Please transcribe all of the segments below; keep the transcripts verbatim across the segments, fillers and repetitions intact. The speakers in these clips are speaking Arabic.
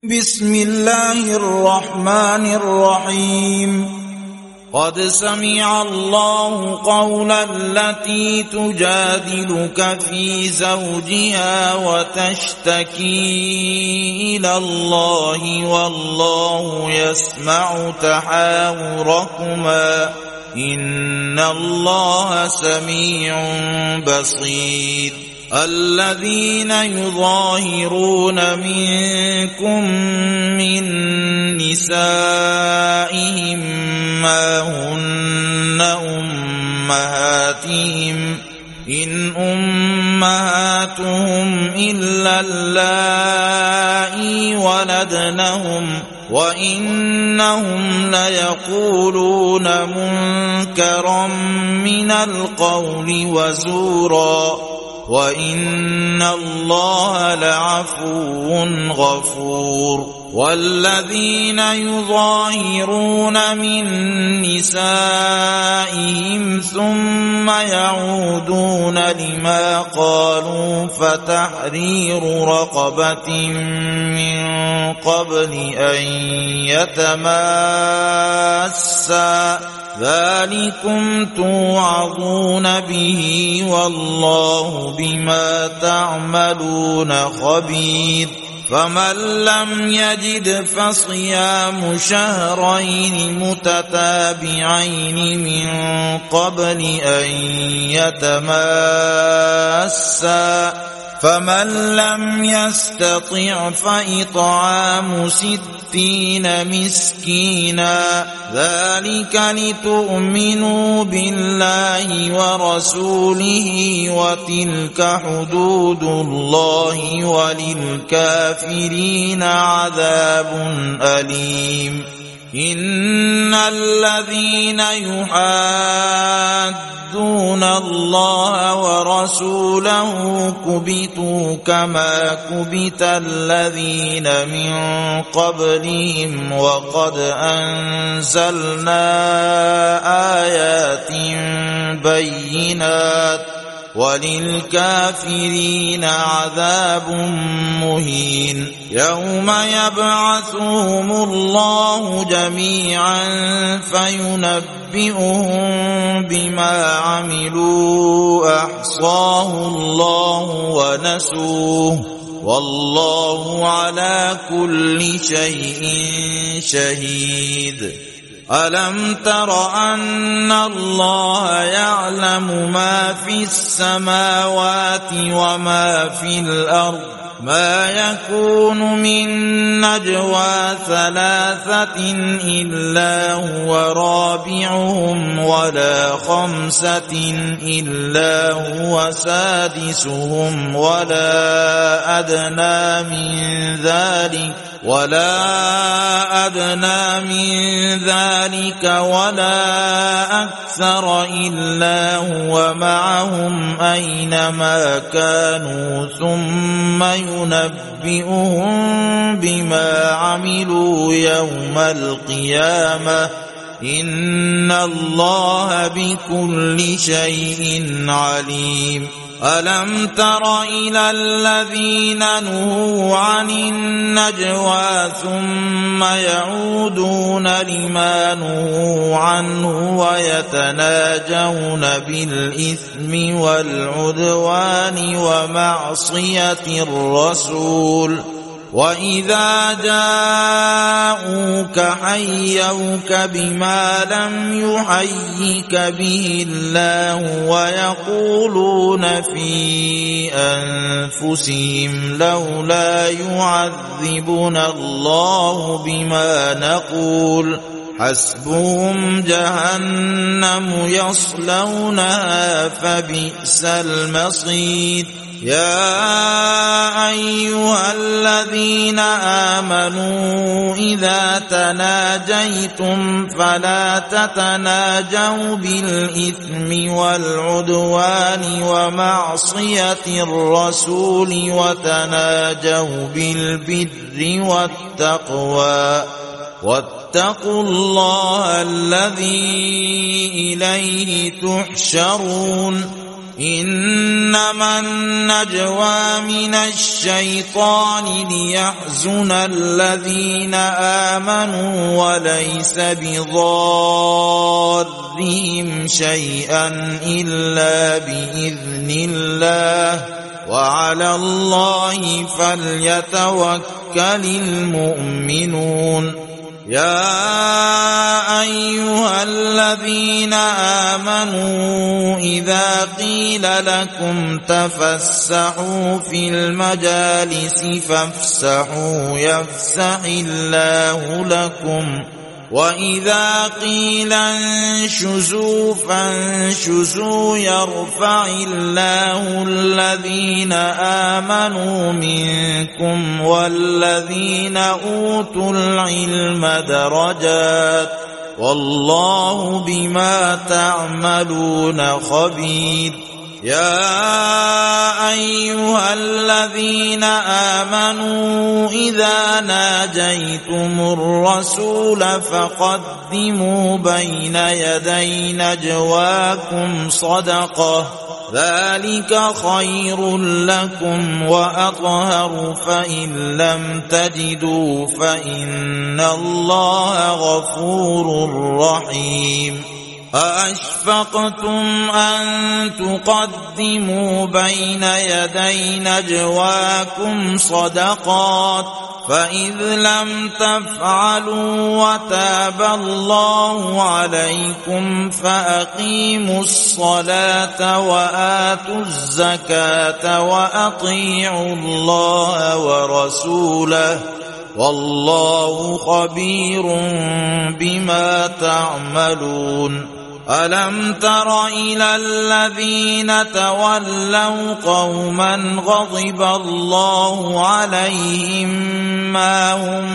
بسم الله الرحمن الرحيم قد سمع الله قول التي تجادلك في زوجها وتشتكي إلى الله والله يسمع تحاوركما إن الله سميع بصير الذين يظاهرون منكم من نسائهم ما هن أمهاتهم إن أمهاتهم إلا اللائي ولدنهم وإنهم ليقولون منكرا من القول وزورا وإن الله لعفو غفور والذين يظاهرون من نسائهم ثم يعودون لما قالوا فتحرير رقبة من قبل أن يتماسا ذلكم توعظون به والله بما تعملون خبير فمن لم يجد فصيام شهرين متتابعين من قبل أن يتماسا فمن لم يستطع فإطعام ستين مسكينا ذلك لتؤمنوا بالله ورسوله وتلك حدود الله وللكافرين عذاب أليم إن الذين يحادون الله ورسوله كبتوا كما كبت الذين من قبلهم وقد أنزلنا آيات بينات وللكافرين عذاب مهين يوم يبعثهم الله جميعا فينبئهم بما عملوا أحصاه الله ونسوه والله على كل شيء شهيد ألم تر أن الله يعلم ما في السماوات وما في الأرض ما يكون من نجوى ثلاثة إلا هو رابعهم ولا خمسة إلا هو سادسهم ولا أدنى من ذلك ولا أدنى من ذلك ولا أكثر إلا هو معهم أينما كانوا ثم ينبئهم بما عملوا يوم القيامة إن الله بكل شيء عليم ألم تر إلى الذين نهوا عن النجوى ثم يعودون لما نهوا عنه ويتناجون بالإثم والعدوان ومعصية الرسول وإذا جاءوك حيوك بما لم يحيك به الله ويقولون في أنفسهم لولا يعذبنا الله بما نقول حسبهم جهنم يصلونها فبئس المصير يا أيها الذين آمنوا إذا تناجيتم فلا تتناجوا بالإثم والعدوان ومعصية الرسول وتناجوا بالبر والتقوى واتقوا الله الذي إليه تحشرون إنما النجوى من الشيطان ليحزن الذين آمنوا وليس بضارهم شيئا إلا بإذن الله وعلى الله فليتوكل المؤمنون يا أيها الذين آمنوا إذا قيل لكم تفسحوا في المجالس فافسحوا يفسح الله لكم وإذا قيل انشزوا فانشزوا يرفع الله الذين آمنوا منكم والذين أوتوا العلم درجات والله بما تعملون خبير يا أيها الذين آمنوا إذا ناجيتم الرسول فقدموا بين يدي نجواكم صدقة ذلك خير لكم وأطهر فإن لم تجدوا فإن الله غفور رحيم أأشفقتم أن تقدموا بين يدي نجواكم صدقات فإذ لم تفعلوا وتاب الله عليكم فأقيموا الصلاة وآتوا الزكاة وأطيعوا الله ورسوله والله خبير بما تعملون ألم تر إلى الذين تولوا قوما غضب الله عليهم ما هم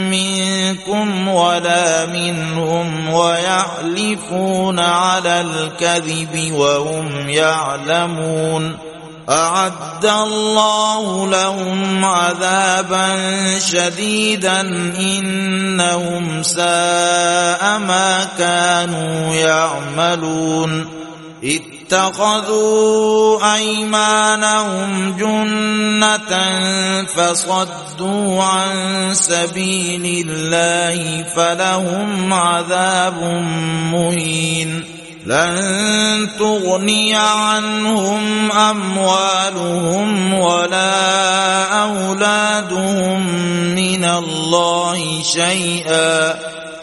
منكم ولا منهم ويحلفون على الكذب وهم يعلمون أعد الله لهم عذابا شديدا إنهم ساء ما كانوا يعملون اتخذوا أيمانهم جنة فصدوا عن سبيل الله فلهم عذاب مهين لن تغني عنهم أموالهم ولا أولادهم من الله شيئا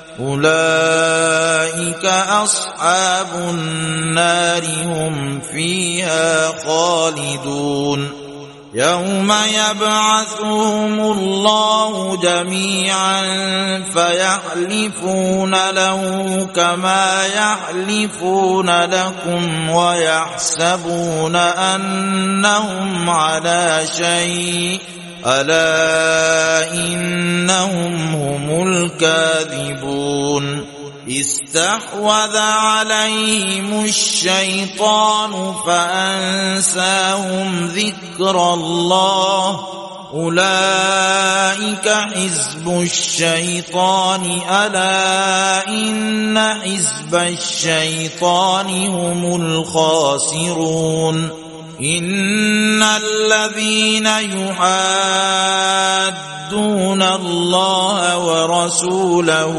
أولئك أصحاب النار هم فيها خالدون يوم يبعثهم الله جميعا فيحلفون له كما يحلفون لكم ويحسبون أنهم على شيء ألا إنهم هم الكاذبون استحوذ عليهم الشيطان فأنساهم ذكر الله أولئك حزب الشيطان ألا إن حزب الشيطان هم الخاسرون إن الذين يحادون الله ورسوله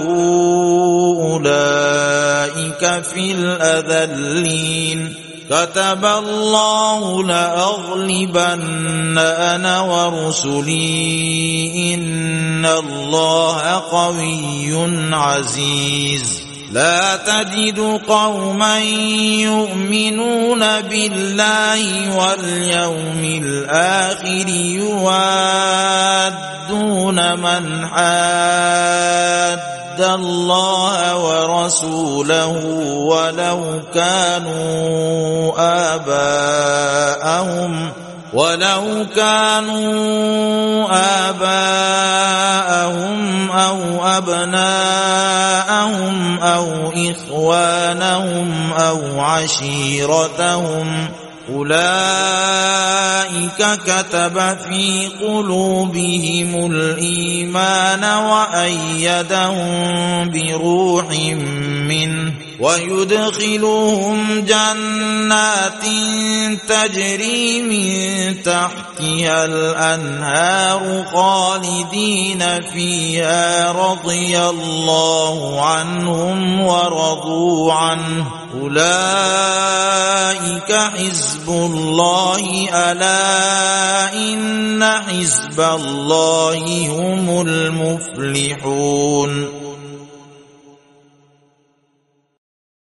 أولئك في الأذلين كتب الله لأغلبن أنا ورسلي إن الله قوي عزيز لا تجد قوما يؤمنون بالله واليوم الآخر يوادون من حاد الله ورسوله ولو كانوا آباءهم ولو كانوا آباءهم أو أبناءهم أو إخوانهم أو عشيرتهم أولئك كتب في قلوبهم الإيمان وأيدهم بروح منه ويدخلهم جنات تجري من تحتها الأنهار خالدين فيها رضي الله عنهم ورضوا عنه أولئك حزب الله ألا إن حزب الله هم المفلحون